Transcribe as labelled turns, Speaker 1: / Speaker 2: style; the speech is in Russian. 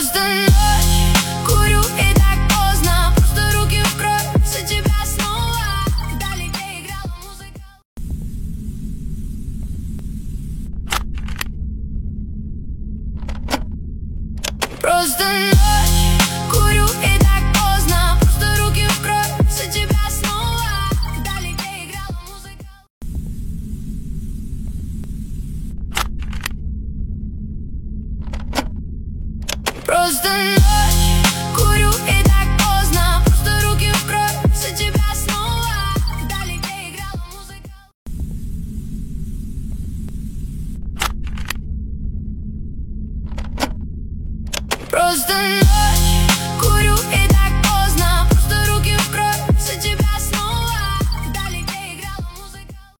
Speaker 1: Просто ночь, курю и так поздно. Просто руки в кровь, за тебя снова. Вдалеке играла музыка. Просто ночь, курю и так поздно. Просто руки в кровь, за тебя снова. Вдалеке играла музыка. Просто ночь, курю и так поздно. Просто руки в кровь, за тебя снова. Вдалеке играла музыка. Просто